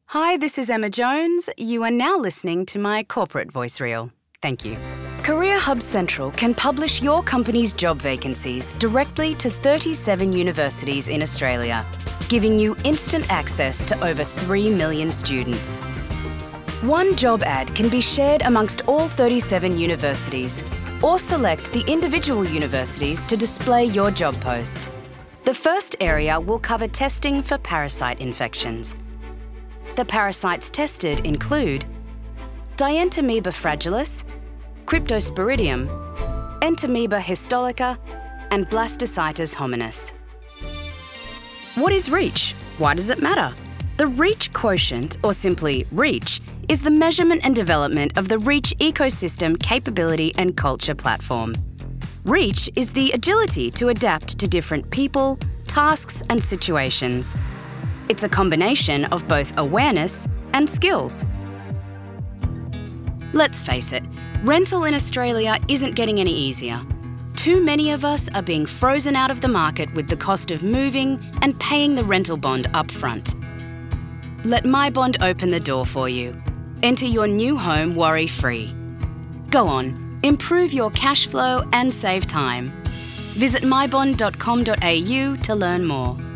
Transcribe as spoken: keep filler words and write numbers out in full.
Hi, this is Emma Jones. You are now listening to my corporate voice reel. Thank you. Career Hub Central can publish your company's job vacancies directly to thirty-seven universities in Australia, giving you instant access to over three million students. One job ad can be shared amongst all thirty-seven universities, or select the individual universities to display your job post. The first area will cover testing for parasite infections. The parasites tested include Dientamoeba fragilis, Cryptosporidium, Entamoeba histolica, and Blastocytus hominis. What is REACH? Why does it matter? The REACH quotient, or simply REACH, is the measurement and development of the REACH ecosystem capability and culture platform. REACH is the agility to adapt to different people, tasks, and situations. It's a combination of both awareness and skills. Let's face it, rental in Australia isn't getting any easier. Too many of us are being frozen out of the market with the cost of moving and paying the rental bond up front. Let MyBond open the door for you. Enter your new home worry-free. Go on, improve your cash flow and save time. Visit mybond dot com dot a u to learn more.